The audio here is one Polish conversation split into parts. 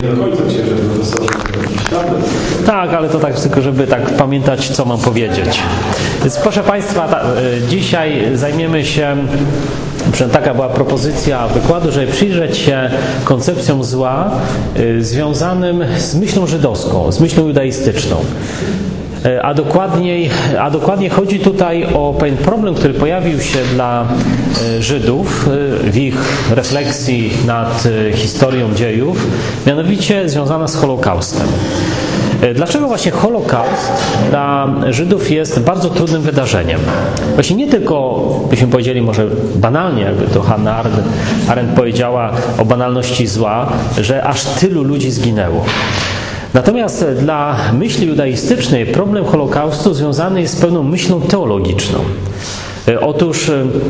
Nie do końca księże profesorze, tak, ale to tak tylko, żeby tak pamiętać, co mam powiedzieć. Więc proszę Państwa, dzisiaj zajmiemy się, taka była propozycja wykładu, żeby przyjrzeć się koncepcjom zła związanym z myślą żydowską, z myślą judaistyczną. A dokładnie chodzi tutaj o pewien problem, który pojawił się dla Żydów w ich refleksji nad historią dziejów, mianowicie związana z Holokaustem. Dlaczego właśnie Holokaust dla Żydów jest bardzo trudnym wydarzeniem? Właśnie nie tylko, byśmy powiedzieli może banalnie, jakby to Hannah Arendt powiedziała o banalności zła, że aż tylu ludzi zginęło. Natomiast dla myśli judaistycznej problem Holokaustu związany jest z pewną myślą teologiczną. Otóż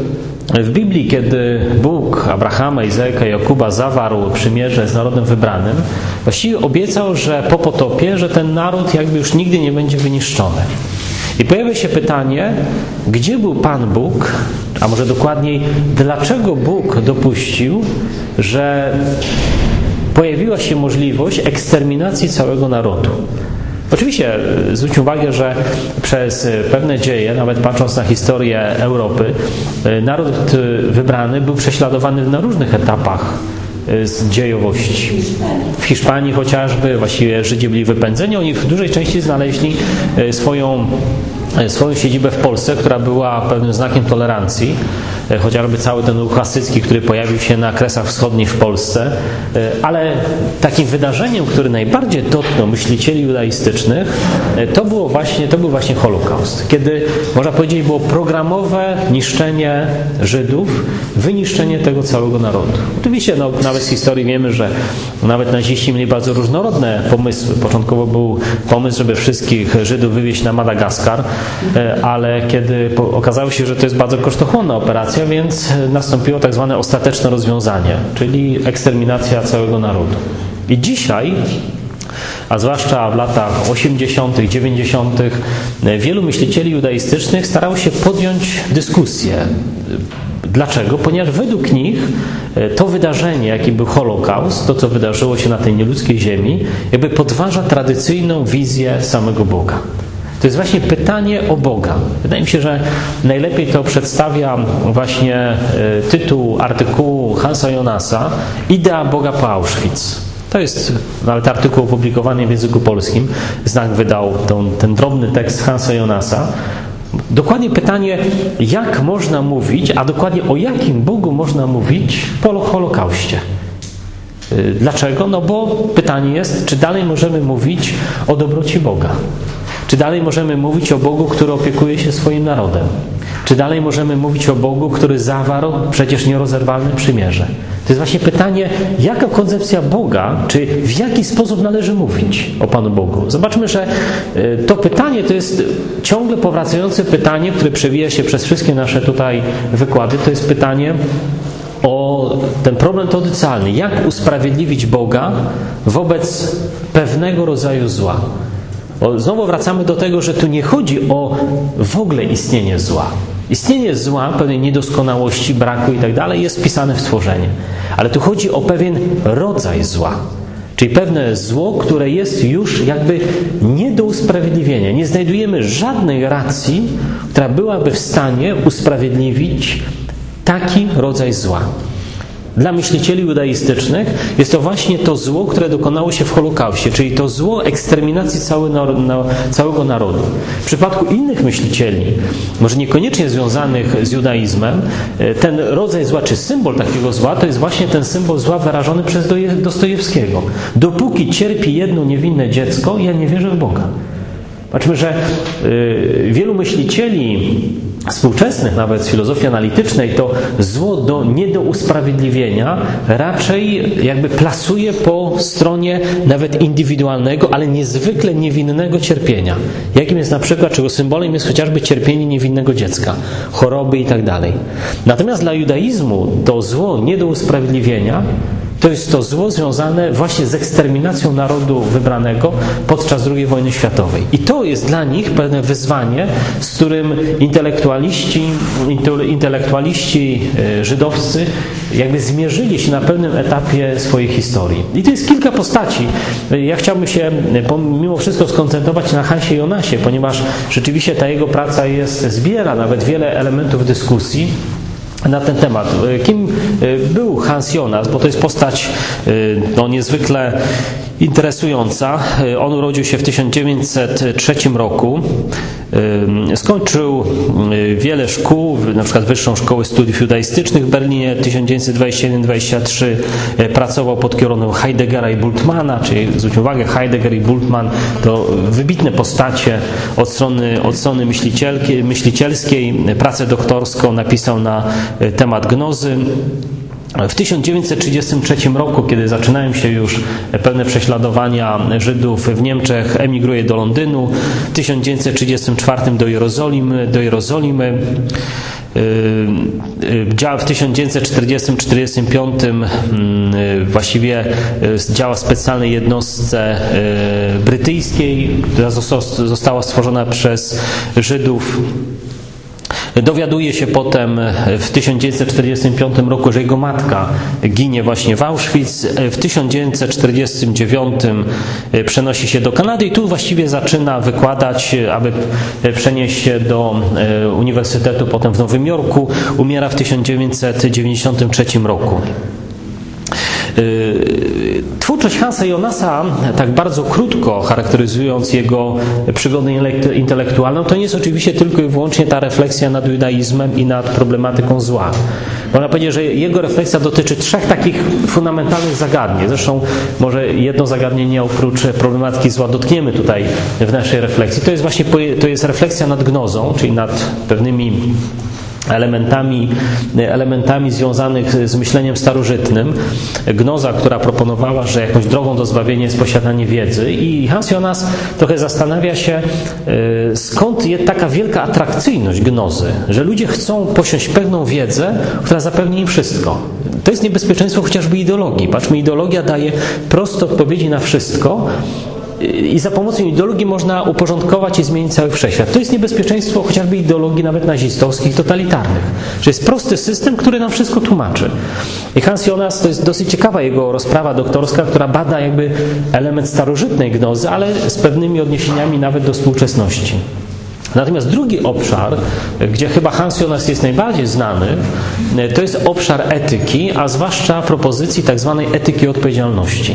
w Biblii, kiedy Bóg Abrahama, Izaaka i Jakuba zawarł przymierze z narodem wybranym, właściwie obiecał, że po potopie, że ten naród jakby już nigdy nie będzie wyniszczony. I pojawia się pytanie, gdzie był Pan Bóg, a może dokładniej, dlaczego Bóg dopuścił, że pojawiła się możliwość eksterminacji całego narodu. Oczywiście zwróćmy uwagę, że przez pewne dzieje, nawet patrząc na historię Europy, naród wybrany był prześladowany na różnych etapach z dziejowości. W Hiszpanii chociażby, właściwie Żydzi byli wypędzeni, oni w dużej części znaleźli swoją siedzibę w Polsce, która była pewnym znakiem tolerancji, chociażby cały ten ruch hasycki, który pojawił się na Kresach Wschodnich w Polsce, ale takim wydarzeniem, które najbardziej dotknął myślicieli judaistycznych, to był właśnie Holokaust, kiedy, można powiedzieć, było programowe niszczenie Żydów, wyniszczenie tego całego narodu. Oczywiście nawet z historii wiemy, że nawet naziści mieli bardzo różnorodne pomysły. Początkowo był pomysł, żeby wszystkich Żydów wywieźć na Madagaskar, ale kiedy okazało się, że to jest bardzo kosztochłonna operacja, więc nastąpiło tak zwane ostateczne rozwiązanie, czyli eksterminacja całego narodu. I dzisiaj, a zwłaszcza w latach 80., 90., wielu myślicieli judaistycznych starało się podjąć dyskusję. Dlaczego? Ponieważ według nich to wydarzenie, jakim był Holokaust, to co wydarzyło się na tej nieludzkiej ziemi, jakby podważa tradycyjną wizję samego Boga. To jest właśnie pytanie o Boga. Wydaje mi się, że najlepiej to przedstawia właśnie tytuł artykułu Hansa Jonasa Idea Boga po Auschwitz. To jest nawet artykuł opublikowany w języku polskim. Znak wydał ten drobny tekst Hansa Jonasa. Dokładnie pytanie, jak można mówić, a dokładnie o jakim Bogu można mówić po Holokauście. Dlaczego? No bo pytanie jest, czy dalej możemy mówić o dobroci Boga? Czy dalej możemy mówić o Bogu, który opiekuje się swoim narodem? Czy dalej możemy mówić o Bogu, który zawarł przecież nierozerwalne przymierze? To jest właśnie pytanie, jaka koncepcja Boga, czy w jaki sposób należy mówić o Panu Bogu? Zobaczmy, że to pytanie to jest ciągle powracające pytanie, które przewija się przez wszystkie nasze tutaj wykłady. To jest pytanie o ten problem teodycjalny. Jak usprawiedliwić Boga wobec pewnego rodzaju zła? Bo znowu wracamy do tego, że tu nie chodzi o w ogóle istnienie zła. Istnienie zła, pewnej niedoskonałości, braku i tak dalej jest wpisane w stworzenie. Ale tu chodzi o pewien rodzaj zła. Czyli pewne zło, które jest już jakby nie do usprawiedliwienia. Nie znajdujemy żadnej racji, która byłaby w stanie usprawiedliwić taki rodzaj zła. Dla myślicieli judaistycznych jest to właśnie to zło, które dokonało się w Holokauście, czyli to zło eksterminacji całego narodu. W przypadku innych myślicieli, może niekoniecznie związanych z judaizmem, ten rodzaj zła, czy symbol takiego zła, to jest właśnie ten symbol zła wyrażony przez Dostojewskiego. Dopóki cierpi jedno niewinne dziecko, ja nie wierzę w Boga. Patrzmy, że wielu myślicieli współczesnych, nawet z filozofii analitycznej, to zło nie do usprawiedliwienia raczej jakby plasuje po stronie nawet indywidualnego, ale niezwykle niewinnego cierpienia. Jakim jest na przykład, czego symbolem jest chociażby cierpienie niewinnego dziecka, choroby i tak dalej. Natomiast dla judaizmu to zło nie do usprawiedliwienia to jest to zło związane właśnie z eksterminacją narodu wybranego podczas II wojny światowej. I to jest dla nich pewne wyzwanie, z którym intelektualiści żydowscy jakby zmierzyli się na pewnym etapie swojej historii. I to jest kilka postaci. Ja chciałbym się mimo wszystko skoncentrować na Hansie Jonasie, ponieważ rzeczywiście ta jego praca zbiera nawet wiele elementów dyskusji na ten temat. Kim był Hans Jonas? Bo to jest postać niezwykle interesująca. On urodził się w 1903 roku. Skończył wiele szkół, na przykład Wyższą Szkołę Studiów Judaistycznych w Berlinie 1921-23. Pracował pod kierunek Heideggera i Bultmanna, czyli zwróćmy uwagę, Heidegger i Bultmann to wybitne postacie od strony myślicielskiej. Pracę doktorską napisał na temat gnozy. W 1933 roku, kiedy zaczynają się już pewne prześladowania Żydów w Niemczech, emigruje do Londynu. W 1934 do Jerozolimy. W 1940-1945 właściwie działa w specjalnej jednostce brytyjskiej, która została stworzona przez Żydów. Dowiaduje się potem w 1945 roku, że jego matka ginie właśnie w Auschwitz. W 1949 przenosi się do Kanady i tu właściwie zaczyna wykładać, aby przenieść się do uniwersytetu potem w Nowym Jorku. Umiera w 1993 roku. Twórczość Hansa Jonasa, tak bardzo krótko charakteryzując jego przygodę intelektualną, to nie jest oczywiście tylko i wyłącznie ta refleksja nad judaizmem i nad problematyką zła. Można powiedzieć, że jego refleksja dotyczy trzech takich fundamentalnych zagadnień. Zresztą może jedno zagadnienie oprócz problematyki zła dotkniemy tutaj w naszej refleksji. To jest refleksja nad gnozą, czyli nad pewnymi elementami związanych z myśleniem starożytnym. Gnoza, która proponowała, że jakąś drogą do zbawienia jest posiadanie wiedzy, i Hans Jonas trochę zastanawia się, skąd jest taka wielka atrakcyjność gnozy, że ludzie chcą posiąść pewną wiedzę, która zapewni im wszystko. To jest niebezpieczeństwo chociażby ideologii. Patrzmy, ideologia daje proste odpowiedzi na wszystko, i za pomocą ideologii można uporządkować i zmienić cały wszechświat. To jest niebezpieczeństwo chociażby ideologii nawet nazistowskich, totalitarnych. Że jest prosty system, który nam wszystko tłumaczy. I Hans Jonas, to jest dosyć ciekawa jego rozprawa doktorska, która bada jakby element starożytnej gnozy, ale z pewnymi odniesieniami nawet do współczesności. Natomiast drugi obszar, gdzie chyba Hans Jonas jest najbardziej znany, to jest obszar etyki, a zwłaszcza propozycji tak zwanej etyki odpowiedzialności.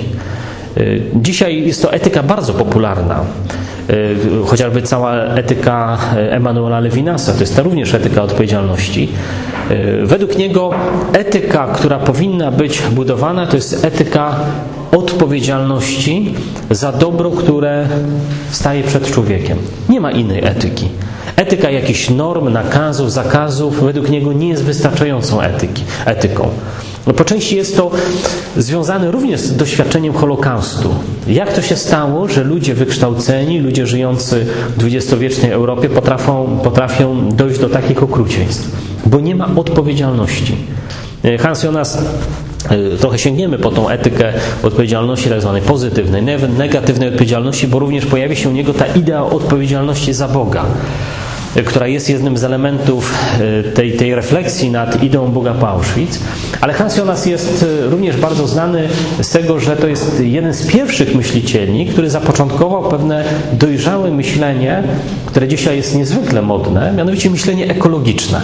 Dzisiaj jest to etyka bardzo popularna. Chociażby cała etyka Emanuela Levinasa, to jest ta również etyka odpowiedzialności. Według niego etyka, która powinna być budowana, to jest etyka odpowiedzialności za dobro, które staje przed człowiekiem. Nie ma innej etyki. Etyka jakichś norm, nakazów, zakazów według niego nie jest wystarczającą etyką. Po części jest to związane również z doświadczeniem Holokaustu. Jak to się stało, że ludzie wykształceni, ludzie żyjący w XX-wiecznej Europie potrafią dojść do takich okrucieństw? Bo nie ma odpowiedzialności. Hans Jonas, trochę sięgniemy po tą etykę odpowiedzialności tak zwanej pozytywnej, negatywnej odpowiedzialności, bo również pojawi się u niego ta idea odpowiedzialności za Boga, która jest jednym z elementów tej refleksji nad ideą Boga po Auschwitz. Ale Hans Jonas jest również bardzo znany z tego, że to jest jeden z pierwszych myślicieli, który zapoczątkował pewne dojrzałe myślenie, które dzisiaj jest niezwykle modne, mianowicie myślenie ekologiczne.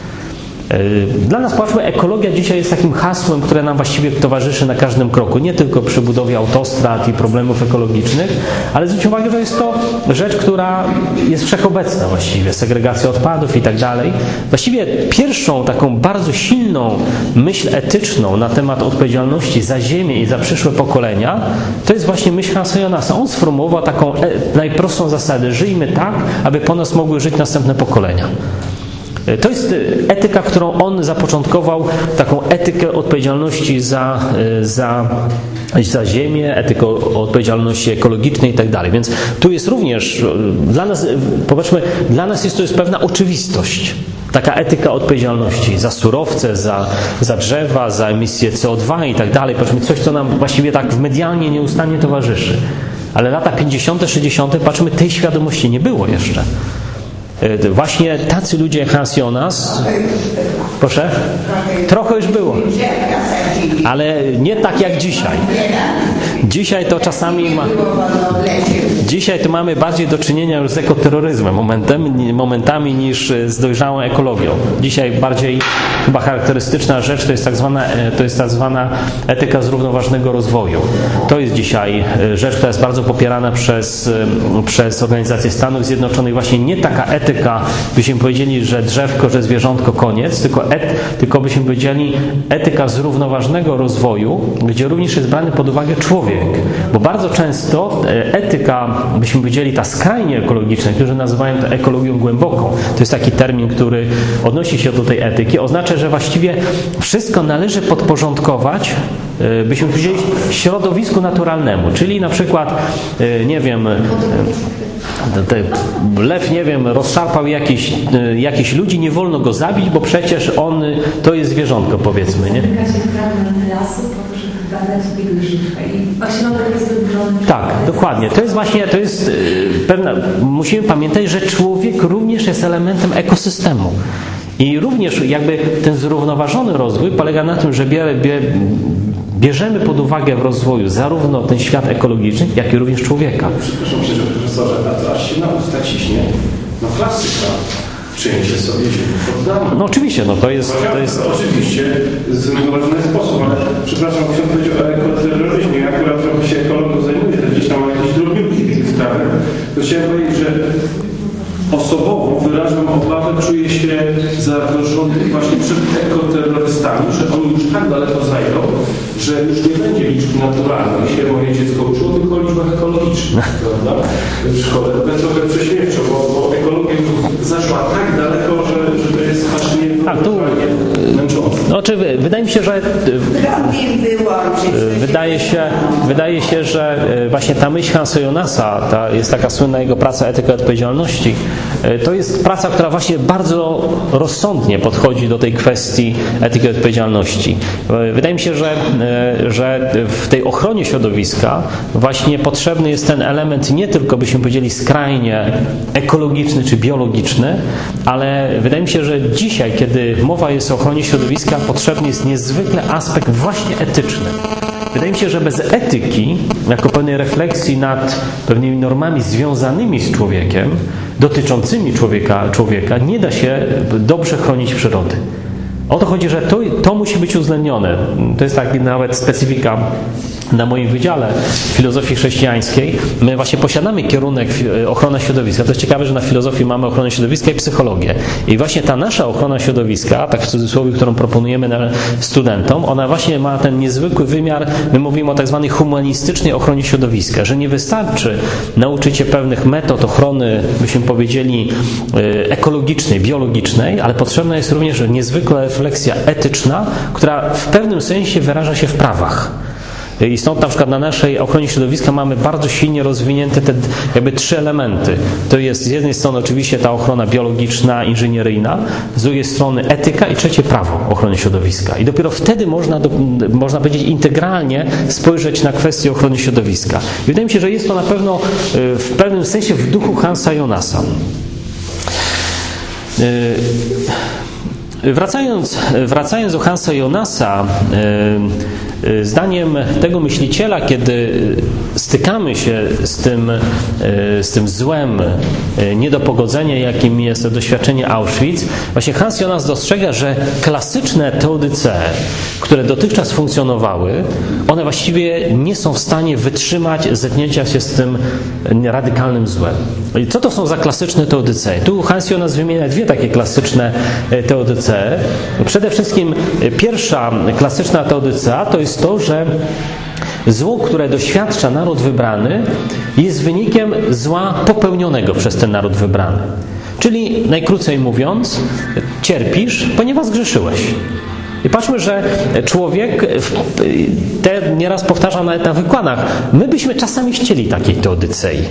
Dla nas, patrzmy, ekologia dzisiaj jest takim hasłem, które nam właściwie towarzyszy na każdym kroku, nie tylko przy budowie autostrad i problemów ekologicznych, ale zwróćmy uwagę, że jest to rzecz, która jest wszechobecna właściwie, segregacja odpadów i tak dalej. Właściwie pierwszą taką bardzo silną myśl etyczną na temat odpowiedzialności za ziemię i za przyszłe pokolenia, to jest właśnie myśl Hansa Jonasa. On sformułował taką najprostszą zasadę: żyjmy tak, aby po nas mogły żyć następne pokolenia. To jest etyka, którą on zapoczątkował, taką etykę odpowiedzialności za ziemię, etykę odpowiedzialności ekologicznej i tak dalej. Więc tu jest również, dla nas, popatrzmy, dla nas jest to pewna oczywistość. Taka etyka odpowiedzialności za surowce, za drzewa, za emisję CO2 i tak dalej. Patrzmy, coś, co nam właściwie tak medialnie nieustannie towarzyszy. Ale lata 50., 60., patrzmy, tej świadomości nie było jeszcze. Właśnie tacy ludzie jak Hans Jonas, proszę, trochę już było, ale nie tak jak dzisiaj. Dzisiaj to czasami dzisiaj to mamy bardziej do czynienia już z ekoterroryzmem momentami niż z dojrzałą ekologią. Dzisiaj bardziej chyba charakterystyczna rzecz to jest tak zwana etyka zrównoważonego rozwoju. To jest dzisiaj rzecz, która jest bardzo popierana przez Organizację Stanów Zjednoczonych. Właśnie nie taka etyka, byśmy powiedzieli, że drzewko, że zwierzątko, koniec, tylko byśmy powiedzieli etyka zrównoważonego rozwoju, gdzie również jest brany pod uwagę człowiek. Bo bardzo często etyka, byśmy powiedzieli, ta skrajnie ekologiczna, którzy nazywają to ekologią głęboką, to jest taki termin, który odnosi się do tej etyki, oznacza, że właściwie wszystko należy podporządkować, byśmy powiedzieli, środowisku naturalnemu. Czyli na przykład, nie wiem, lew, nie wiem, rozszarpał jakichś ludzi, nie wolno go zabić, bo przecież on to jest zwierzątko, powiedzmy, nie? Tak, dokładnie. To jest właśnie, pewna, musimy pamiętać, że człowiek również jest elementem ekosystemu. I również jakby ten zrównoważony rozwój polega na tym, że bierzemy pod uwagę w rozwoju zarówno ten świat ekologiczny, jak i również człowieka. Przepraszam, profesorze, a to aż się na usta ciśnie. No klasyka. Przyjęcie sobie się poddano. No oczywiście, no to jest... Oczywiście, w zrównoważony sposób, ale przepraszam, chciałem powiedzieć o ekoterroryzmie. Ja akurat trochę się ekologią zajmuję, to gdzieś tam mam jakieś drobniutki w tych sprawach. To chciałem powiedzieć, że osobowo wyrażam obawę, czuję się zagrożony właśnie przed ekoterrorystami, że oni już tak daleko zajdą, że już nie będzie liczb naturalnych, się moje dziecko uczyło, tylko o liczbach ekologicznych, prawda? W szkole. To jest trochę prześmiewczo, bo ekologia zaszła tak daleko, że to jest aż męczące. No, wydaje mi się, że wydaje się, że właśnie ta myśl Hansa Jonasa, jest taka słynna jego praca Etyka odpowiedzialności, to jest praca, która właśnie bardzo rozsądnie podchodzi do tej kwestii etyki odpowiedzialności. Wydaje mi się, że w tej ochronie środowiska właśnie potrzebny jest ten element nie tylko, byśmy powiedzieli, skrajnie ekologiczny czy biologiczny, ale wydaje mi się, że dzisiaj, kiedy mowa jest o ochronie środowiska, potrzebny jest niezwykle aspekt właśnie etyczny. Wydaje mi się, że bez etyki, jako pewnej refleksji nad pewnymi normami związanymi z człowiekiem, dotyczącymi człowieka, nie da się dobrze chronić przyrody. O to chodzi, że to musi być uwzględnione. To jest tak nawet specyfika na moim wydziale filozofii chrześcijańskiej. My właśnie posiadamy kierunek ochrona środowiska. To jest ciekawe, że na filozofii mamy ochronę środowiska i psychologię. I właśnie ta nasza ochrona środowiska, tak w cudzysłowie, którą proponujemy studentom, ona właśnie ma ten niezwykły wymiar, my mówimy o tak zwanej humanistycznej ochronie środowiska, że nie wystarczy nauczyć się pewnych metod ochrony, byśmy powiedzieli, ekologicznej, biologicznej, ale potrzebna jest również niezwykła refleksja etyczna, która w pewnym sensie wyraża się w prawach. I stąd na przykład na naszej ochronie środowiska mamy bardzo silnie rozwinięte te jakby trzy elementy. To jest z jednej strony oczywiście ta ochrona biologiczna, inżynieryjna, z drugiej strony etyka i trzecie prawo ochrony środowiska. I dopiero wtedy można powiedzieć integralnie spojrzeć na kwestię ochrony środowiska. I wydaje mi się, że jest to na pewno w pewnym sensie w duchu Hansa Jonasa. Wracając do Hansa Jonasa, zdaniem tego myśliciela, kiedy stykamy się z tym złem, nie do pogodzenia, jakim jest doświadczenie Auschwitz, właśnie Hans Jonas dostrzega, że klasyczne teodycee, które dotychczas funkcjonowały, one właściwie nie są w stanie wytrzymać zetknięcia się z tym radykalnym złem. I co to są za klasyczne teodycee? Tu Hans Jonas wymienia dwie takie klasyczne teodycee. Przede wszystkim pierwsza klasyczna teodycea to jest to, że zło, które doświadcza naród wybrany, jest wynikiem zła popełnionego przez ten naród wybrany. Czyli najkrócej mówiąc, cierpisz, ponieważ zgrzeszyłeś. I patrzmy, że człowiek, nieraz powtarza nawet na wykładach, my byśmy czasami chcieli takiej teodycei.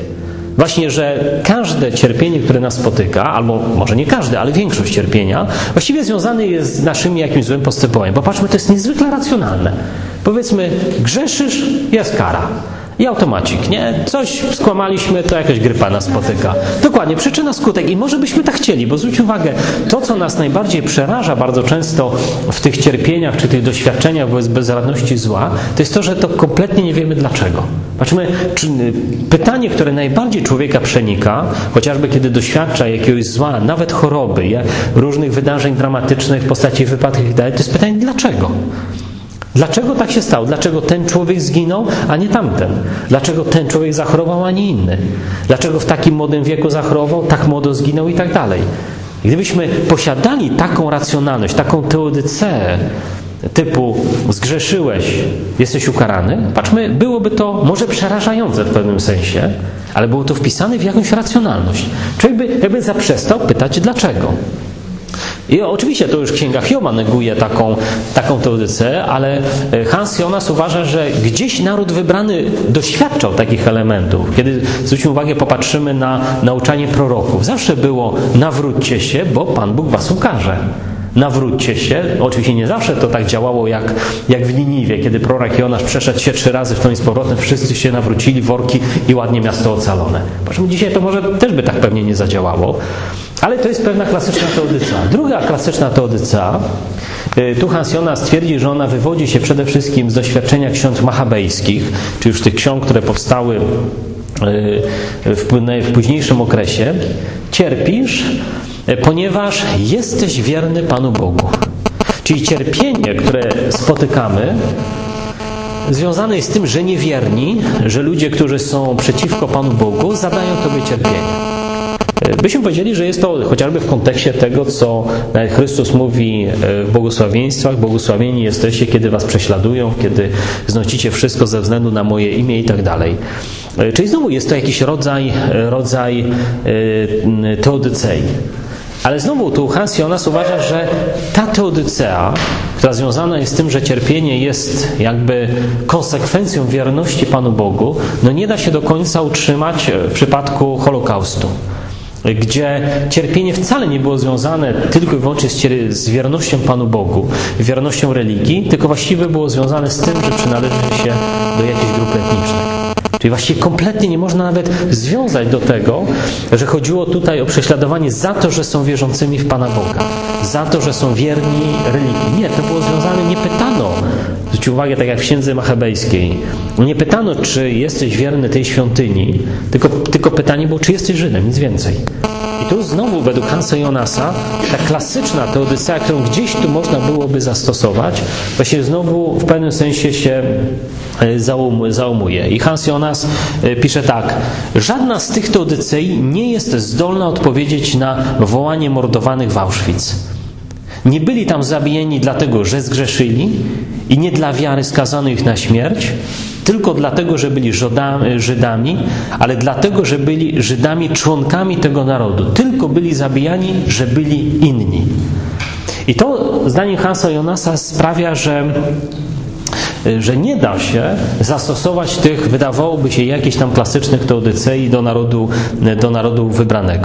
Właśnie, że każde cierpienie, które nas spotyka, albo może nie każde, ale większość cierpienia, właściwie związane jest z naszymi jakimś złym postępowaniem. Popatrzmy, to jest niezwykle racjonalne. Powiedzmy, grzeszysz, jest kara. I automatik, nie? Coś skłamaliśmy, to jakaś grypa nas spotyka. Dokładnie, przyczyna, skutek. I może byśmy tak chcieli, bo zwróć uwagę, to, co nas najbardziej przeraża bardzo często w tych cierpieniach, czy tych doświadczeniach wobec bezradności zła, to jest to, że to kompletnie nie wiemy dlaczego. Patrzmy, pytanie, które najbardziej człowieka przenika, chociażby kiedy doświadcza jakiegoś zła, nawet choroby, różnych wydarzeń dramatycznych w postaci wypadków i tak dalej, to jest pytanie dlaczego? Dlaczego tak się stało? Dlaczego ten człowiek zginął, a nie tamten? Dlaczego ten człowiek zachorował, a nie inny? Dlaczego w takim młodym wieku zachorował, tak młodo zginął i tak dalej? Gdybyśmy posiadali taką racjonalność, taką teodyceę typu zgrzeszyłeś, jesteś ukarany, patrzmy, byłoby to może przerażające w pewnym sensie, ale było to wpisane w jakąś racjonalność. Człowiek by jakby zaprzestał pytać dlaczego. I oczywiście to już Księga Hioba neguje taką teodyceę, ale Hans Jonas uważa, że gdzieś naród wybrany doświadczał takich elementów. Kiedy, zwróćmy uwagę, popatrzymy na nauczanie proroków. Zawsze było nawróćcie się, bo Pan Bóg was ukarze. Nawróćcie się. Oczywiście nie zawsze to tak działało jak w Niniwie, kiedy prorok Jonasz przeszedł się 3 razy w tą i z powrotem, wszyscy się nawrócili, worki i ładnie miasto ocalone. Patrzymy, dzisiaj to może też by tak pewnie nie zadziałało. Ale to jest pewna klasyczna teodycea. Druga klasyczna teodycea, tu Hans Jonas twierdzi, że ona wywodzi się przede wszystkim z doświadczenia ksiąg machabejskich, czy już tych ksiąg, które powstały w późniejszym okresie. Cierpisz, ponieważ jesteś wierny Panu Bogu. Czyli cierpienie, które spotykamy, związane jest z tym, że niewierni, że ludzie, którzy są przeciwko Panu Bogu, zadają Tobie cierpienie. Byśmy powiedzieli, że jest to chociażby w kontekście tego, co Chrystus mówi w błogosławieństwach. Błogosławieni jesteście, kiedy was prześladują, kiedy znosicie wszystko ze względu na moje imię i tak dalej. Czyli znowu jest to jakiś rodzaj teodycei. Ale znowu tu Hans Jonas uważa, że ta teodycea, która związana jest z tym, że cierpienie jest jakby konsekwencją wierności Panu Bogu, no nie da się do końca utrzymać w przypadku Holokaustu, gdzie cierpienie wcale nie było związane tylko i wyłącznie z wiernością Panu Bogu, wiernością religii, tylko właściwie było związane z tym, że przynależy się do jakiejś grupy etnicznej. Czyli właściwie kompletnie nie można nawet związać do tego, że chodziło tutaj o prześladowanie za to, że są wierzącymi w Pana Boga, za to, że są wierni religii. Nie, to było związane, nie pytano, zwróćcie uwagę, tak jak w Księdze Machabejskiej, nie pytano, czy jesteś wierny tej świątyni, tylko pytanie było, czy jesteś Żydem, nic więcej. I tu znowu według Hansa Jonasa ta klasyczna teodycea, którą gdzieś tu można byłoby zastosować, właśnie znowu w pewnym sensie się załamuje. I Hans Jonas pisze tak: żadna z tych teodycei nie jest zdolna odpowiedzieć na wołanie mordowanych w Auschwitz. Nie byli tam zabijeni dlatego, że zgrzeszyli i nie dla wiary skazano ich na śmierć, tylko dlatego, że byli Żydami, ale dlatego, że byli Żydami członkami tego narodu. Tylko byli zabijani, że byli inni. I to zdaniem Hansa Jonasa sprawia, że nie da się zastosować tych, wydawałoby się, jakichś tam klasycznych teodycei do narodu wybranego.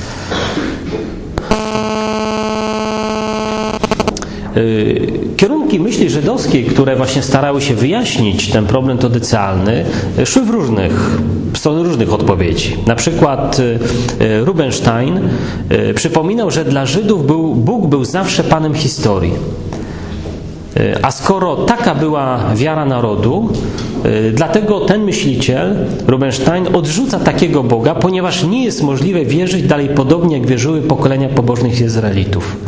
Kierunki myśli żydowskiej, które właśnie starały się wyjaśnić ten problem teodycealny, szły w stronę różnych odpowiedzi. Na przykład Rubenstein przypominał, że dla Żydów Bóg był zawsze Panem historii. A skoro taka była wiara narodu, dlatego ten myśliciel, Rubenstein, odrzuca takiego Boga, ponieważ nie jest możliwe wierzyć dalej podobnie, jak wierzyły pokolenia pobożnych Izraelitów.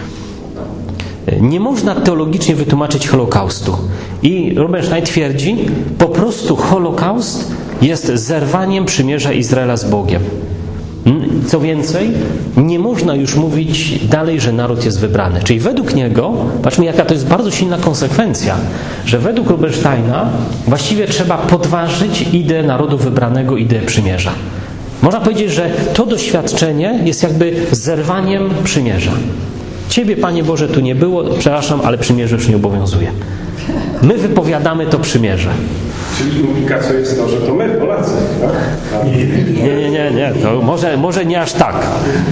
Nie można teologicznie wytłumaczyć Holokaustu. I Rubenstein twierdzi, po prostu Holokaust jest zerwaniem przymierza Izraela z Bogiem. Co więcej, nie można już mówić dalej, że naród jest wybrany. Czyli według niego, patrzmy, jaka to jest bardzo silna konsekwencja, że według Rubensteina właściwie trzeba podważyć ideę narodu wybranego, ideę przymierza. Można powiedzieć, że to doświadczenie jest jakby zerwaniem przymierza. Ciebie, Panie Boże, tu nie było, przepraszam, ale przymierze już nie obowiązuje. My wypowiadamy to przymierze. Czyli implikacją jest to, że to my, Polacy, tak? Nie, to może nie aż tak.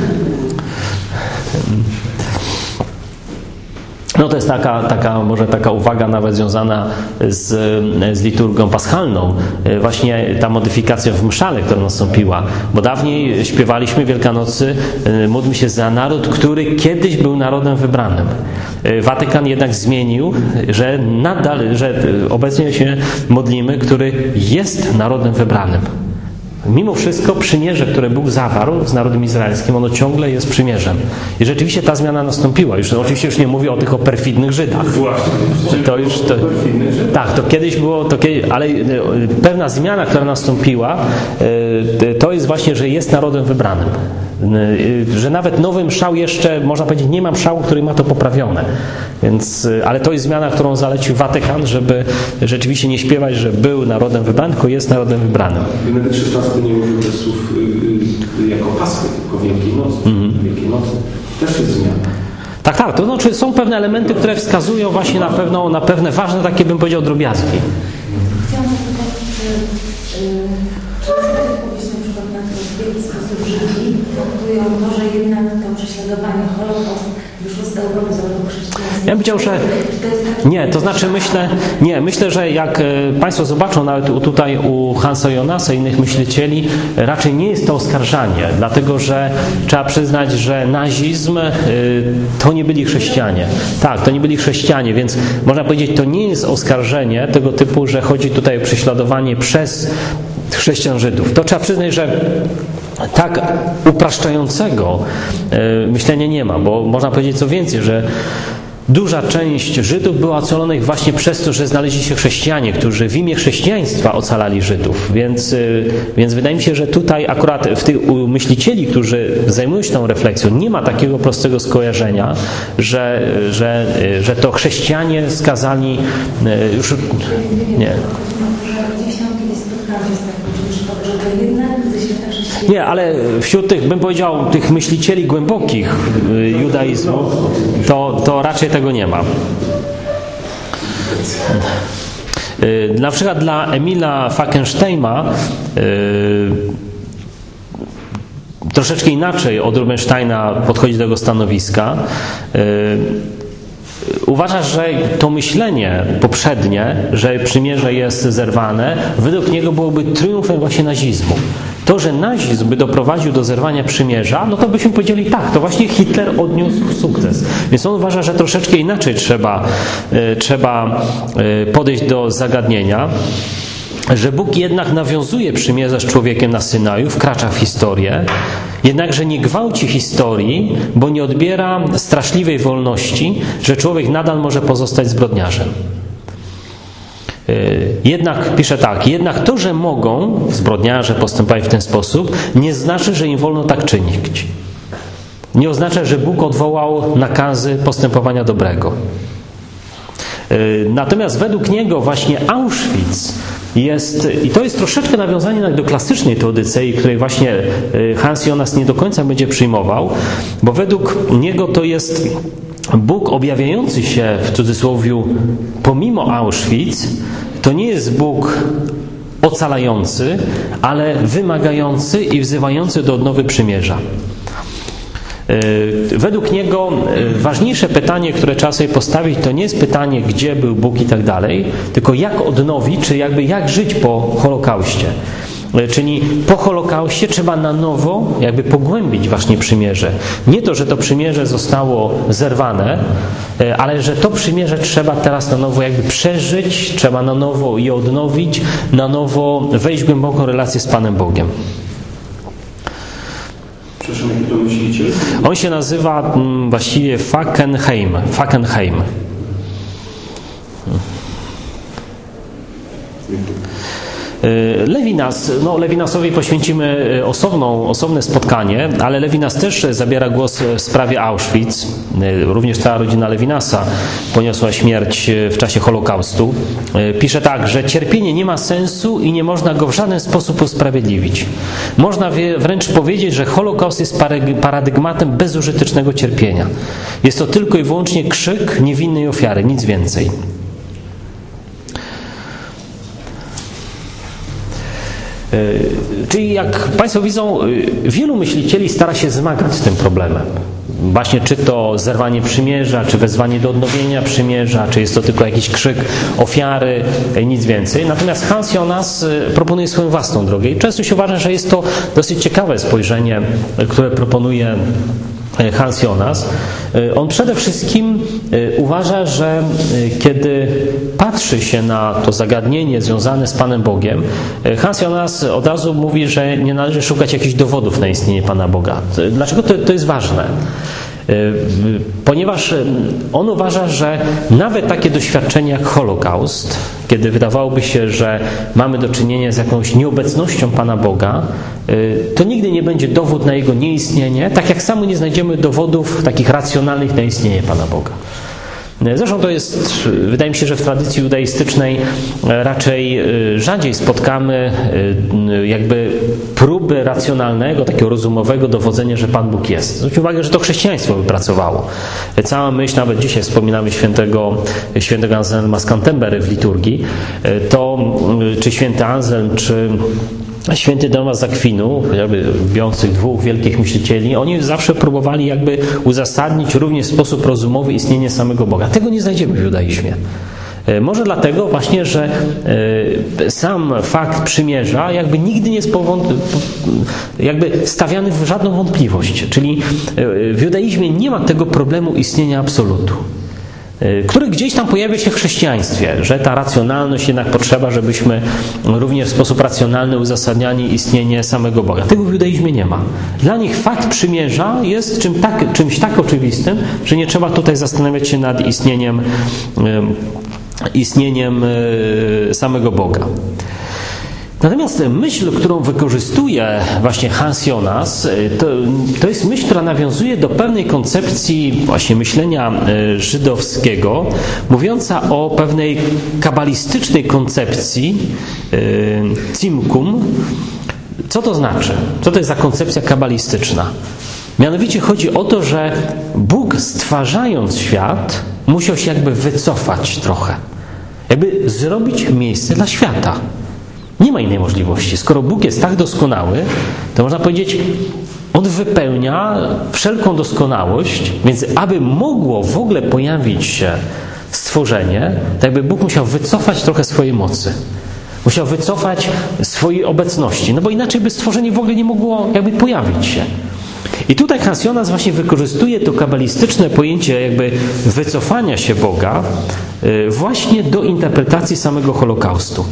No to jest może taka uwaga nawet związana z liturgią paschalną, właśnie ta modyfikacja w mszale, która nastąpiła, bo dawniej śpiewaliśmy Wielkanocy, módlmy się za naród, który kiedyś był narodem wybranym. Watykan jednak zmienił, że obecnie się modlimy, który jest narodem wybranym. Mimo wszystko przymierze, które Bóg zawarł z narodem izraelskim, ono ciągle jest przymierzem. I rzeczywiście ta zmiana nastąpiła. Oczywiście już nie mówię o perfidnych Żydach. Właśnie. Tak, to kiedyś było, ale pewna zmiana, która nastąpiła, to jest właśnie, że jest narodem wybranym. Że nawet nowy mszał jeszcze, można powiedzieć, nie ma mszału, który ma to poprawione. Więc, ale to jest zmiana, którą zalecił Watykan, żeby rzeczywiście nie śpiewać, że był narodem wybranym, tylko jest narodem wybranym. Benedikt XVI nie użył tych słów jako Paschy, tylko Wielkiej Nocy. Wielkiej Nocy też jest zmiana. Tak, to znaczy są pewne elementy, które wskazują właśnie na pewne ważne, takie bym powiedział, drobiazgi. Chciałam zapytać, czy odpowiedź na przykład na to, w jaki sposób Żydzi traktują to, że jednak to prześladowanie, Holokaust wyszło z Europy, z Europy chrześcijaństwa? Ja bym powiedział, że nie, to znaczy myślę, że jak Państwo zobaczą nawet tutaj u Hansa Jonasa i innych myślicieli, raczej nie jest to oskarżanie, dlatego że trzeba przyznać, że nazizm to nie byli chrześcijanie. Tak, to nie byli chrześcijanie, więc można powiedzieć, to nie jest oskarżenie tego typu, że chodzi tutaj o prześladowanie przez chrześcijan Żydów. To trzeba przyznać, że tak upraszczającego myślenia nie ma, bo można powiedzieć co więcej, że duża część Żydów była ocalonych właśnie przez to, że znaleźli się chrześcijanie, którzy w imię chrześcijaństwa ocalali Żydów. Więc wydaje mi się, że tutaj akurat u myślicieli, którzy zajmują się tą refleksją, nie ma takiego prostego skojarzenia, że to chrześcijanie skazali już... Nie. Gdzieś tam kiedyś spotkałam się z takim, że to jednak ze świata chrześcijaństwa. Nie, ale wśród tych, bym powiedział, tych myślicieli głębokich judaizmu, to raczej tego nie ma. Na przykład dla Emila Falkensteina troszeczkę inaczej od Rubinsteina podchodzi do tego stanowiska. Uważa, że to myślenie poprzednie, że przymierze jest zerwane, według niego byłoby triumfem właśnie nazizmu. To, że nazizm by doprowadził do zerwania przymierza, no to byśmy powiedzieli tak, to właśnie Hitler odniósł sukces. Więc on uważa, że troszeczkę inaczej trzeba podejść do zagadnienia, że Bóg jednak nawiązuje przymierze z człowiekiem na Synaju, wkracza w historię, jednakże nie gwałci historii, bo nie odbiera straszliwej wolności, że człowiek nadal może pozostać zbrodniarzem. Jednak, pisze tak, jednak to, że mogą zbrodniarze postępować w ten sposób, nie znaczy, że im wolno tak czynić. Nie oznacza, że Bóg odwołał nakazy postępowania dobrego. Natomiast według niego właśnie Auschwitz jest, i to jest troszeczkę nawiązanie do klasycznej teodycei, której właśnie Hans Jonas nie do końca będzie przyjmował, bo według niego to jest Bóg objawiający się w cudzysłowie pomimo Auschwitz, to nie jest Bóg ocalający, ale wymagający i wzywający do odnowy przymierza. Według niego ważniejsze pytanie, które trzeba sobie postawić, to nie jest pytanie, gdzie był Bóg i tak dalej, tylko jak odnowić, czy jak żyć po Holokauście. Czyli po Holokauście trzeba na nowo pogłębić właśnie przymierze. Nie to, że to przymierze zostało zerwane, ale że to przymierze trzeba teraz na nowo przeżyć, trzeba na nowo je odnowić, na nowo wejść w głęboką relację z Panem Bogiem. Przepraszam, jak to myślicie? On się nazywa właściwie Fackenheim. Levinas, Levinasowi poświęcimy osobne spotkanie, ale Levinas też zabiera głos w sprawie Auschwitz. Również ta rodzina Levinasa poniosła śmierć w czasie Holokaustu. Pisze tak, że cierpienie nie ma sensu i nie można go w żaden sposób usprawiedliwić. Można wręcz powiedzieć, że Holokaust jest paradygmatem bezużytecznego cierpienia. Jest to tylko i wyłącznie krzyk niewinnej ofiary, nic więcej. Czyli jak Państwo widzą, wielu myślicieli stara się zmagać z tym problemem. Właśnie czy to zerwanie przymierza, czy wezwanie do odnowienia przymierza, czy jest to tylko jakiś krzyk ofiary, nic więcej. Natomiast Hans Jonas proponuje swoją własną drogę i często się uważa, że jest to dosyć ciekawe spojrzenie, które proponuje Hans Jonas. On przede wszystkim uważa, że kiedy patrzy się na to zagadnienie związane z Panem Bogiem, Hans Jonas od razu mówi, że nie należy szukać jakichś dowodów na istnienie Pana Boga. Dlaczego to jest ważne? Ponieważ on uważa, że nawet takie doświadczenia jak Holokaust, kiedy wydawałoby się, że mamy do czynienia z jakąś nieobecnością Pana Boga, to nigdy nie będzie dowód na Jego nieistnienie, tak jak samo nie znajdziemy dowodów takich racjonalnych na istnienie Pana Boga. Zresztą to jest, wydaje mi się, że w tradycji judaistycznej raczej rzadziej spotkamy jakby próby racjonalnego, takiego rozumowego dowodzenia, że Pan Bóg jest. Zwróćmy uwagę, że to chrześcijaństwo wypracowało. Cała myśl, nawet dzisiaj wspominamy świętego Anselma z Canterbury w liturgii, to czy święty Anselm, czy święty Tomasz z Akwinu, jakby biorących dwóch wielkich myślicieli, oni zawsze próbowali jakby uzasadnić również w sposób rozumowy istnienie samego Boga. Tego nie znajdziemy w judaizmie. Może dlatego właśnie, że sam fakt przymierza jakby nigdy nie jest jakby stawiany w żadną wątpliwość. Czyli w judaizmie nie ma tego problemu istnienia absolutu, który gdzieś tam pojawia się w chrześcijaństwie, że ta racjonalność jednak potrzeba, żebyśmy również w sposób racjonalny uzasadniali istnienie samego Boga. Tego w judaizmie nie ma. Dla nich fakt przymierza jest czymś tak oczywistym, że nie trzeba tutaj zastanawiać się nad istnieniem samego Boga. Natomiast myśl, którą wykorzystuje właśnie Hans Jonas, to jest myśl, która nawiązuje do pewnej koncepcji właśnie myślenia żydowskiego, mówiąca o pewnej kabalistycznej koncepcji Tzimkum. Co to znaczy? Co to jest za koncepcja kabalistyczna? Mianowicie chodzi o to, że Bóg, stwarzając świat, musiał się jakby wycofać trochę. Jakby zrobić miejsce dla świata. Nie ma innej możliwości. Skoro Bóg jest tak doskonały, to można powiedzieć, On wypełnia wszelką doskonałość, więc aby mogło w ogóle pojawić się stworzenie, tak jakby Bóg musiał wycofać trochę swojej mocy. Musiał wycofać swojej obecności, no bo inaczej by stworzenie w ogóle nie mogło jakby pojawić się. I tutaj Hans Jonas właśnie wykorzystuje to kabalistyczne pojęcie jakby wycofania się Boga właśnie do interpretacji samego Holokaustu.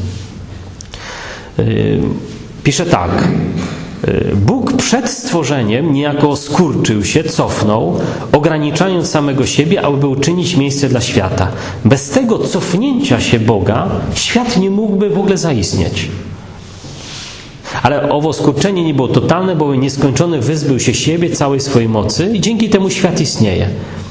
Pisze tak: Bóg przed stworzeniem niejako skurczył się, cofnął, ograniczając samego siebie, aby uczynić miejsce dla świata. Bez tego cofnięcia się Boga świat nie mógłby w ogóle zaistnieć. Ale owo skurczenie nie było totalne, bowiem nieskończony wyzbył się siebie, całej swojej mocy i dzięki temu świat istnieje.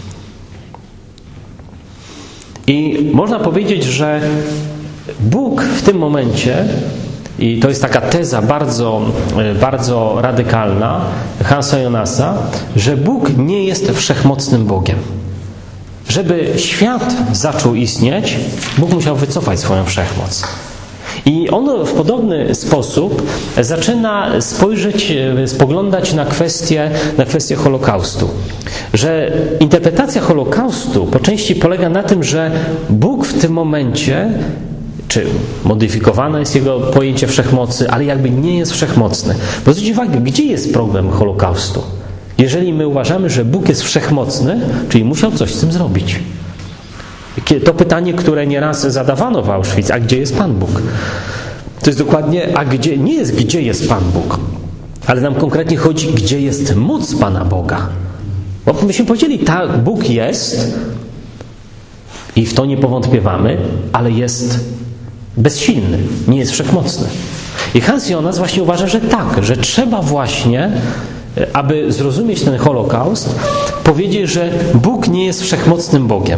I można powiedzieć, że Bóg w tym momencie, i to jest taka teza bardzo, bardzo radykalna Hansa Jonasa, że Bóg nie jest wszechmocnym Bogiem. Żeby świat zaczął istnieć, Bóg musiał wycofać swoją wszechmoc. I on w podobny sposób zaczyna spoglądać na kwestię Holokaustu. Że interpretacja Holokaustu po części polega na tym, że Bóg w tym momencie, czy modyfikowane jest jego pojęcie wszechmocy, ale jakby nie jest wszechmocny. Bo zwróćcie uwagę, gdzie jest problem Holokaustu? Jeżeli my uważamy, że Bóg jest wszechmocny, czyli musiał coś z tym zrobić. To pytanie, które nieraz zadawano w Auschwitz, a gdzie jest Pan Bóg? To jest dokładnie, nie jest gdzie jest Pan Bóg, ale nam konkretnie chodzi, gdzie jest moc Pana Boga. Bo myśmy powiedzieli, tak, Bóg jest i w to nie powątpiewamy, ale jest bezsilny, nie jest wszechmocny. I Hans Jonas właśnie uważa, że tak, że trzeba właśnie, aby zrozumieć ten Holokaust, powiedzieć, że Bóg nie jest wszechmocnym Bogiem.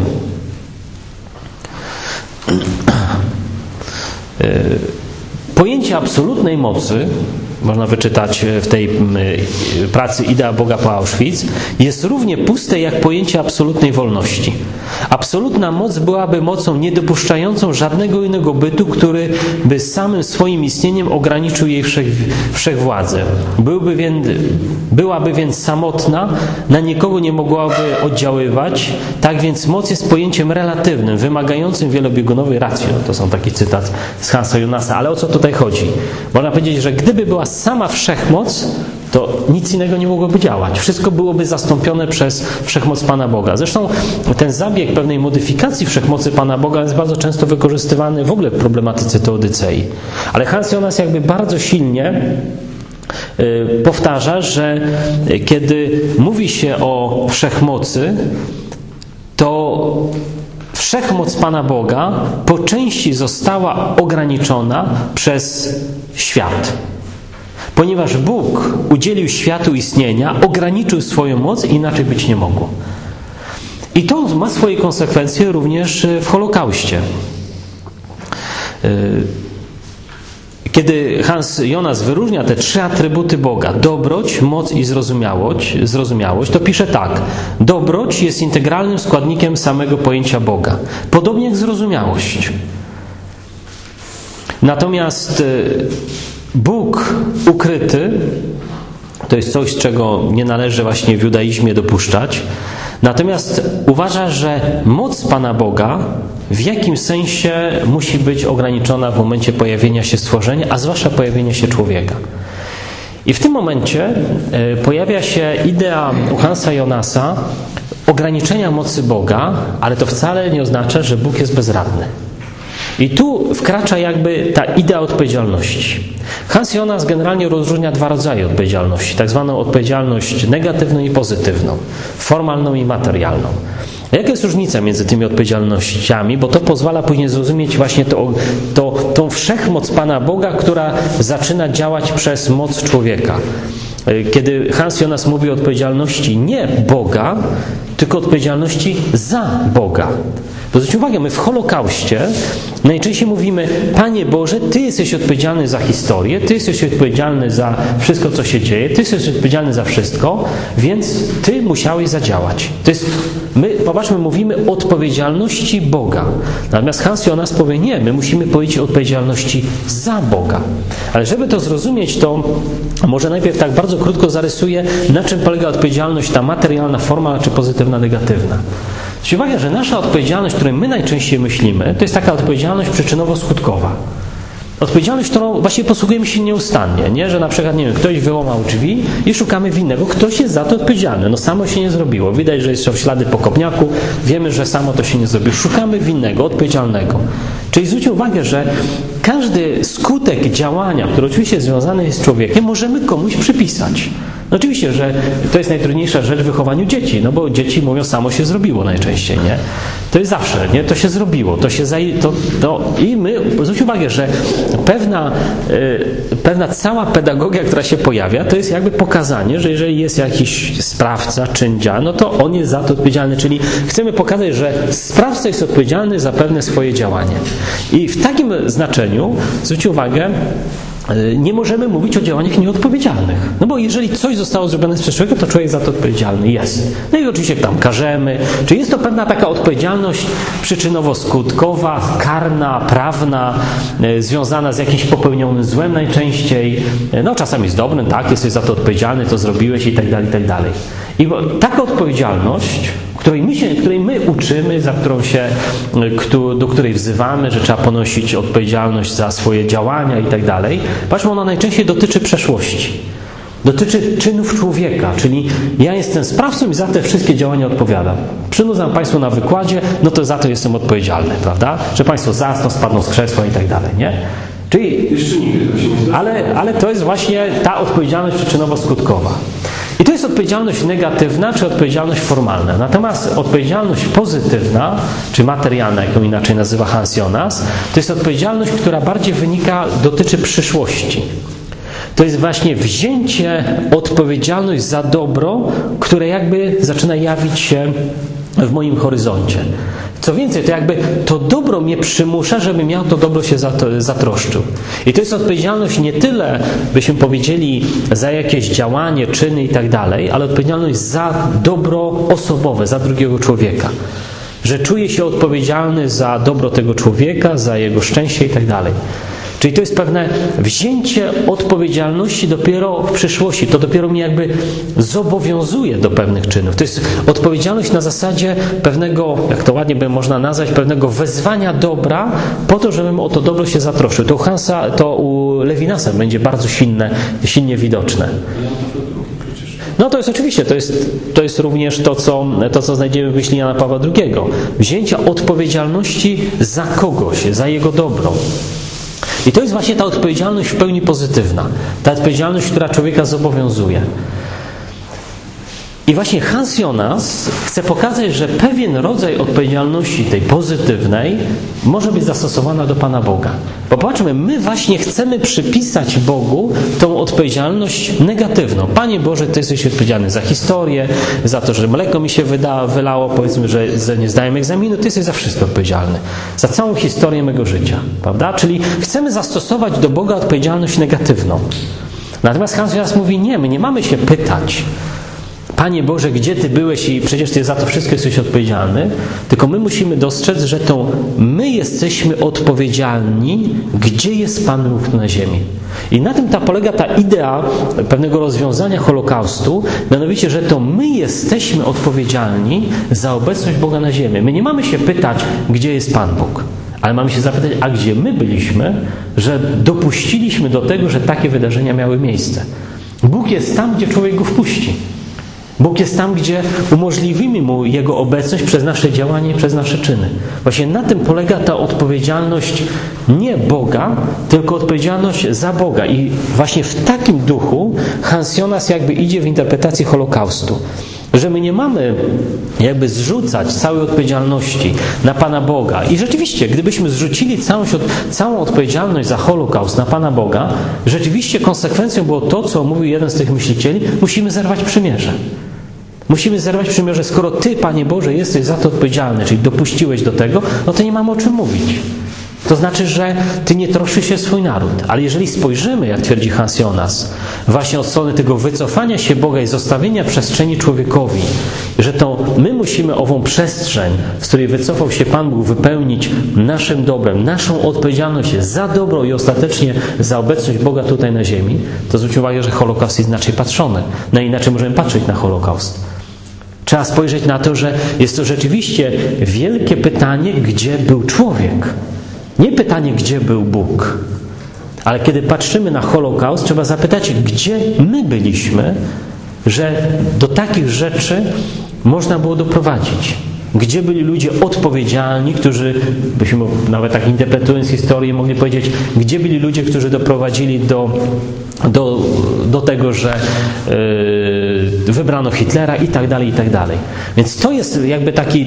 Pojęcie absolutnej mocy można wyczytać w tej pracy Idea Boga po Auschwitz, jest równie puste jak pojęcie absolutnej wolności. Absolutna moc byłaby mocą niedopuszczającą żadnego innego bytu, który by samym swoim istnieniem ograniczył jej wszechwładzę. Byłaby więc samotna, na nikogo nie mogłaby oddziaływać, tak więc moc jest pojęciem relatywnym, wymagającym wielobiegunowej racji. To są taki cytat z Hansa Jonasa. Ale o co tutaj chodzi? Można powiedzieć, że gdyby była sama wszechmoc, to nic innego nie mogłoby działać. Wszystko byłoby zastąpione przez wszechmoc Pana Boga. Zresztą ten zabieg pewnej modyfikacji wszechmocy Pana Boga jest bardzo często wykorzystywany w ogóle w problematyce teodycei. Ale Hans Jonas jakby bardzo silnie powtarza, że kiedy mówi się o wszechmocy, to wszechmoc Pana Boga po części została ograniczona przez świat. Ponieważ Bóg udzielił światu istnienia, ograniczył swoją moc i inaczej być nie mogło. I to ma swoje konsekwencje również w Holokauście. Kiedy Hans Jonas wyróżnia te 3 atrybuty Boga, dobroć, moc i zrozumiałość, to pisze tak. Dobroć jest integralnym składnikiem samego pojęcia Boga, podobnie jak zrozumiałość. Natomiast Bóg ukryty to jest coś, czego nie należy właśnie w judaizmie dopuszczać. Natomiast uważa, że moc Pana Boga w jakimś sensie musi być ograniczona w momencie pojawienia się stworzenia, a zwłaszcza pojawienia się człowieka. I w tym momencie pojawia się idea u Hansa Jonasa ograniczenia mocy Boga, ale to wcale nie oznacza, że Bóg jest bezradny. I tu wkracza jakby ta idea odpowiedzialności. Hans Jonas generalnie rozróżnia 2 rodzaje odpowiedzialności, tak zwaną odpowiedzialność negatywną i pozytywną, formalną i materialną. Jaka jest różnica między tymi odpowiedzialnościami? Bo to pozwala później zrozumieć właśnie tą wszechmoc Pana Boga, która zaczyna działać przez moc człowieka. Kiedy Hans Jonas mówi o odpowiedzialności nie Boga, tylko odpowiedzialności za Boga. Bo zwróćcie uwagę, my w Holokauście najczęściej mówimy: Panie Boże, Ty jesteś odpowiedzialny za historię, Ty jesteś odpowiedzialny za wszystko, co się dzieje, Ty jesteś odpowiedzialny za wszystko, więc Ty musiałeś zadziałać. To jest, popatrzmy, mówimy o odpowiedzialności Boga. Natomiast Hans Jonas powie: nie, my musimy powiedzieć o odpowiedzialności za Boga. Ale żeby to zrozumieć, to może najpierw tak bardzo krótko zarysuję, na czym polega odpowiedzialność ta materialna, formalna czy pozytywna, negatywna. Zwróćcie uwagę, że nasza odpowiedzialność, o której my najczęściej myślimy, to jest taka odpowiedzialność przyczynowo-skutkowa. Odpowiedzialność, którą właściwie posługujemy się nieustannie, nie? Że na przykład, nie wiem, ktoś wyłamał drzwi i szukamy winnego, ktoś jest za to odpowiedzialny. No samo się nie zrobiło. Widać, że są ślady po kopniaku, wiemy, że samo to się nie zrobiło. Szukamy winnego, odpowiedzialnego. Czyli zwróćcie uwagę, że każdy skutek działania, który oczywiście związany jest z człowiekiem, możemy komuś przypisać. No oczywiście, że to jest najtrudniejsza rzecz w wychowaniu dzieci, no bo dzieci mówią, samo się zrobiło najczęściej, nie? To jest zawsze, nie? To się zrobiło, i my, zwróćcie uwagę, że pewna cała pedagogia, która się pojawia, to jest jakby pokazanie, że jeżeli jest jakiś sprawca, czyndzia, no to on jest za to odpowiedzialny, czyli chcemy pokazać, że sprawca jest odpowiedzialny za pewne swoje działanie. I w takim znaczeniu, zwróćcie uwagę, nie możemy mówić o działaniach nieodpowiedzialnych. No bo jeżeli coś zostało zrobione przez człowieka, to człowiek za to odpowiedzialny jest. No i oczywiście tam karzemy. Czyli jest to pewna taka odpowiedzialność przyczynowo-skutkowa, karna, prawna, związana z jakimś popełnionym złem najczęściej. No czasami z dobrym, tak, jesteś za to odpowiedzialny, to zrobiłeś i tak dalej, i tak dalej. I taka odpowiedzialność, której my uczymy, do której wzywamy, że trzeba ponosić odpowiedzialność za swoje działania i tak dalej, patrzmy, ona najczęściej dotyczy przeszłości. Dotyczy czynów człowieka, czyli ja jestem sprawcą i za te wszystkie działania odpowiadam. Przynudzam Państwu na wykładzie, no to za to jestem odpowiedzialny, prawda? Że Państwo zasną, spadną z krzesła i tak dalej, nie? Czyli, ale to jest właśnie ta odpowiedzialność przyczynowo-skutkowa. I to jest odpowiedzialność negatywna, czy odpowiedzialność formalna. Natomiast odpowiedzialność pozytywna, czy materialna, jak ją inaczej nazywa Hans Jonas, to jest odpowiedzialność, która bardziej dotyczy przyszłości. To jest właśnie wzięcie odpowiedzialność za dobro, które jakby zaczyna jawić się w moim horyzoncie. Co więcej, to jakby to dobro mnie przymusza, żebym ja o to dobro się zatroszczył. I to jest odpowiedzialność nie tyle, byśmy powiedzieli, za jakieś działanie, czyny i tak dalej, ale odpowiedzialność za dobro osobowe, za drugiego człowieka. Że czuję się odpowiedzialny za dobro tego człowieka, za jego szczęście i tak dalej. Czyli to jest pewne wzięcie odpowiedzialności dopiero w przyszłości. To dopiero mnie jakby zobowiązuje do pewnych czynów. To jest odpowiedzialność na zasadzie pewnego, jak to ładnie by można nazwać, pewnego wezwania dobra po to, żebym o to dobro się zatroszczył. To u Levinasa będzie bardzo silnie widoczne. No to jest oczywiście, to jest również to, co znajdziemy w myśli Jana Pawła II. Wzięcia odpowiedzialności za kogoś, za jego dobro. I to jest właśnie ta odpowiedzialność w pełni pozytywna. Ta odpowiedzialność, która człowieka zobowiązuje. I właśnie Hans Jonas chce pokazać, że pewien rodzaj odpowiedzialności tej pozytywnej może być zastosowana do Pana Boga. Bo popatrzmy, my właśnie chcemy przypisać Bogu tą odpowiedzialność negatywną. Panie Boże, Ty jesteś odpowiedzialny za historię, za to, że mleko mi się wylało, powiedzmy, że nie zdałem egzaminu, Ty jesteś za wszystko odpowiedzialny. Za całą historię mego życia, prawda? Czyli chcemy zastosować do Boga odpowiedzialność negatywną. Natomiast Hans Jonas mówi, nie, my nie mamy się pytać, Panie Boże, gdzie Ty byłeś i przecież Ty za to wszystko jesteś odpowiedzialny, tylko my musimy dostrzec, że to my jesteśmy odpowiedzialni, gdzie jest Pan Bóg na ziemi. I na tym polega ta idea pewnego rozwiązania Holokaustu, mianowicie, że to my jesteśmy odpowiedzialni za obecność Boga na ziemi. My nie mamy się pytać, gdzie jest Pan Bóg, ale mamy się zapytać, a gdzie my byliśmy, że dopuściliśmy do tego, że takie wydarzenia miały miejsce. Bóg jest tam, gdzie człowiek go wpuści. Bóg jest tam, gdzie umożliwimy Mu Jego obecność przez nasze działanie, przez nasze czyny. Właśnie na tym polega ta odpowiedzialność nie Boga, tylko odpowiedzialność za Boga. I właśnie w takim duchu Hans Jonas jakby idzie w interpretacji Holokaustu. Że my nie mamy jakby zrzucać całej odpowiedzialności na Pana Boga. I rzeczywiście, gdybyśmy zrzucili całą odpowiedzialność za Holokaust na Pana Boga, rzeczywiście konsekwencją było to, co mówił jeden z tych myślicieli, musimy zerwać przymierze. Musimy zerwać przymierze. Skoro Ty, Panie Boże, jesteś za to odpowiedzialny, czyli dopuściłeś do tego, no to nie mamy o czym mówić. To znaczy, że Ty nie troszczysz się o swój naród. Ale jeżeli spojrzymy, jak twierdzi Hans Jonas, właśnie od strony tego wycofania się Boga i zostawienia przestrzeni człowiekowi, że to my musimy ową przestrzeń, z której wycofał się Pan Bóg, wypełnić naszym dobrem, naszą odpowiedzialność za dobro i ostatecznie za obecność Boga tutaj na ziemi, to zwróćmy uwagę, że Holokaust jest inaczej patrzony. No inaczej możemy patrzeć na Holokaust. Trzeba spojrzeć na to, że jest to rzeczywiście wielkie pytanie, gdzie był człowiek. Nie pytanie, gdzie był Bóg, ale kiedy patrzymy na Holokaust, trzeba zapytać, gdzie my byliśmy, że do takich rzeczy można było doprowadzić. Gdzie byli ludzie odpowiedzialni, którzy, byśmy nawet tak interpretując historię, mogli powiedzieć, gdzie byli ludzie, którzy doprowadzili do tego, że wybrano Hitlera i tak dalej, i tak dalej. Więc to jest jakby taki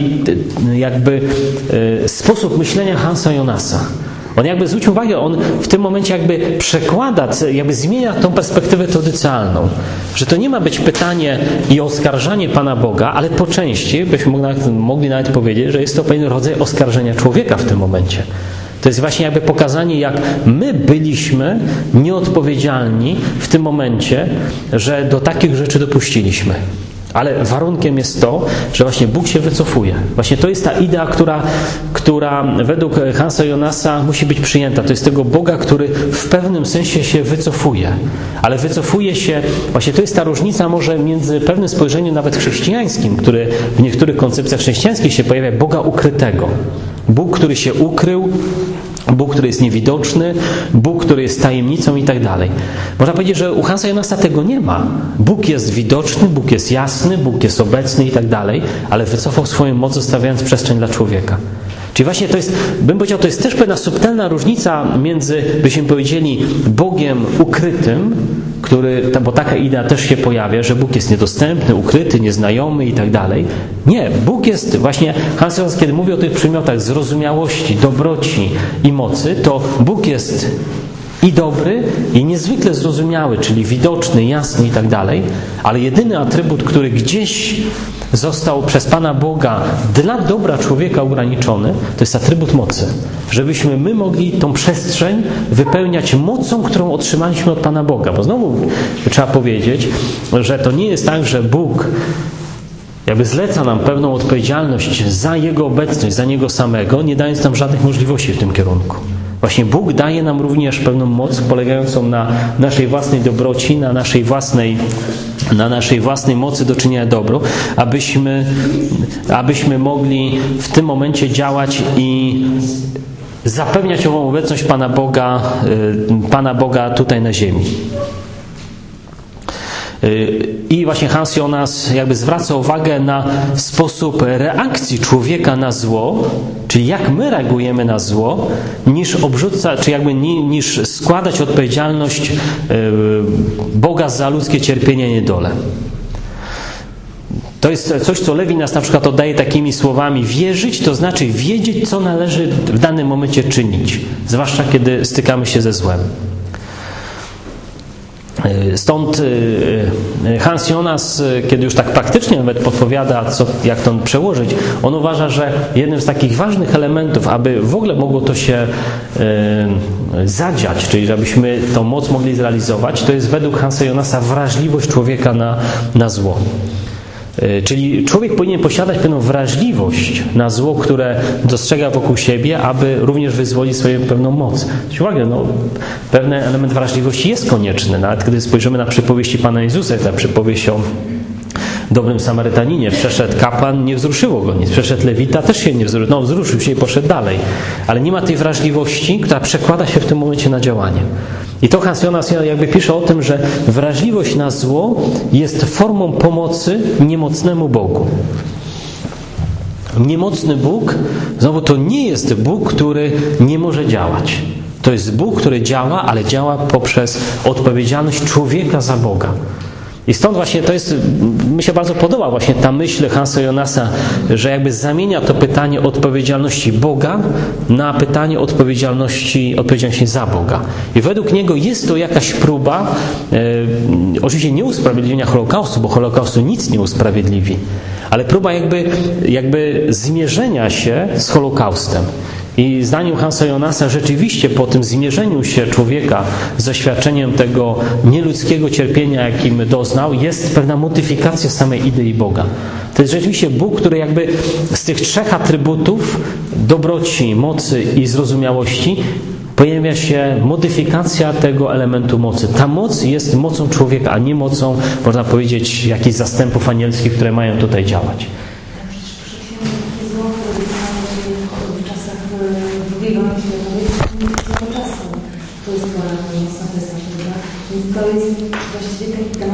sposób myślenia Hansa Jonasa. On jakby, zwróć uwagę, on w tym momencie jakby przekłada, jakby zmienia tą perspektywę tradycyjną. Że to nie ma być pytanie i oskarżanie Pana Boga, ale po części byśmy mogli nawet powiedzieć, że jest to pewien rodzaj oskarżenia człowieka w tym momencie. To jest właśnie jakby pokazanie, jak my byliśmy nieodpowiedzialni w tym momencie, że do takich rzeczy dopuściliśmy. Ale warunkiem jest to, że właśnie Bóg się wycofuje. Właśnie to jest ta idea, która według Hansa Jonasa musi być przyjęta. To jest tego Boga, który w pewnym sensie się wycofuje. Ale wycofuje się, właśnie to jest ta różnica może między pewnym spojrzeniem nawet chrześcijańskim, który w niektórych koncepcjach chrześcijańskich się pojawia, Boga ukrytego. Bóg, który się ukrył, Bóg, który jest niewidoczny, Bóg, który jest tajemnicą i tak dalej. Można powiedzieć, że u Hansa Jonasa tego nie ma. Bóg jest widoczny, Bóg jest jasny, Bóg jest obecny i tak dalej, ale wycofał swoją moc, zostawiając przestrzeń dla człowieka. Czyli właśnie to jest, bym powiedział, to jest też pewna subtelna różnica między, byśmy powiedzieli, Bogiem ukrytym, bo taka idea też się pojawia, że Bóg jest niedostępny, ukryty, nieznajomy i tak dalej. Nie, Bóg jest właśnie, Hans Jonas, kiedy mówi o tych przymiotach zrozumiałości, dobroci i mocy, to Bóg jest i dobry, i niezwykle zrozumiały, czyli widoczny, jasny i tak dalej, ale jedyny atrybut, który gdzieś został przez Pana Boga dla dobra człowieka ograniczony, to jest atrybut mocy. Żebyśmy my mogli tą przestrzeń wypełniać mocą, którą otrzymaliśmy od Pana Boga. Bo znowu trzeba powiedzieć, że to nie jest tak, że Bóg jakby zleca nam pewną odpowiedzialność za Jego obecność, za Niego samego, nie dając nam żadnych możliwości w tym kierunku. Właśnie Bóg daje nam również pewną moc polegającą na naszej własnej dobroci, na naszej własnej mocy do czynienia dobro, abyśmy mogli w tym momencie działać i zapewniać ową obecność Pana Boga tutaj na ziemi. I właśnie Hans Jonas jakby zwraca uwagę na sposób reakcji człowieka na zło, czyli jak my reagujemy na zło, niż składać odpowiedzialność Boga za ludzkie cierpienie i niedolę. To jest coś, co Lewin nas na przykład oddaje takimi słowami: wierzyć to znaczy wiedzieć, co należy w danym momencie czynić, zwłaszcza kiedy stykamy się ze złem. Stąd Hans Jonas, kiedy już tak praktycznie nawet podpowiada, jak to przełożyć, on uważa, że jednym z takich ważnych elementów, aby w ogóle mogło to się zadziać, czyli żebyśmy tą moc mogli zrealizować, to jest według Hansa Jonasa wrażliwość człowieka na zło. Czyli człowiek powinien posiadać pewną wrażliwość na zło, które dostrzega wokół siebie, aby również wyzwolić swoją pewną moc. Zwróćcie uwagę, pewien element wrażliwości jest konieczny. Nawet kiedy spojrzymy na przypowieści Pana Jezusa, ta przypowieść o dobrym Samarytaninie. Przeszedł kapłan, nie wzruszyło go nic. Przeszedł lewita, też się nie wzruszył. Wzruszył się i poszedł dalej. Ale nie ma tej wrażliwości, która przekłada się w tym momencie na działanie. I to Hans Jonas jakby pisze o tym, że wrażliwość na zło jest formą pomocy niemocnemu Bogu. Niemocny Bóg, znowu to nie jest Bóg, który nie może działać. To jest Bóg, który działa, ale działa poprzez odpowiedzialność człowieka za Boga. I stąd właśnie to jest, mi się bardzo podoba właśnie ta myśl Hansa Jonasa, że jakby zamienia to pytanie odpowiedzialności Boga na pytanie odpowiedzialności za Boga. I według niego jest to jakaś próba, oczywiście nie usprawiedliwienia Holokaustu, bo Holokaustu nic nie usprawiedliwi, ale próba jakby zmierzenia się z Holokaustem. I zdaniem Hansa Jonasa rzeczywiście po tym zmierzeniu się człowieka z doświadczeniem tego nieludzkiego cierpienia, jakim doznał, jest pewna modyfikacja samej idei Boga. To jest rzeczywiście Bóg, który jakby z tych trzech atrybutów dobroci, mocy i zrozumiałości pojawia się modyfikacja tego elementu mocy. Ta moc jest mocą człowieka, a nie mocą, można powiedzieć, jakichś zastępów anielskich, które mają tutaj działać. To jest to jest właściwie taki temat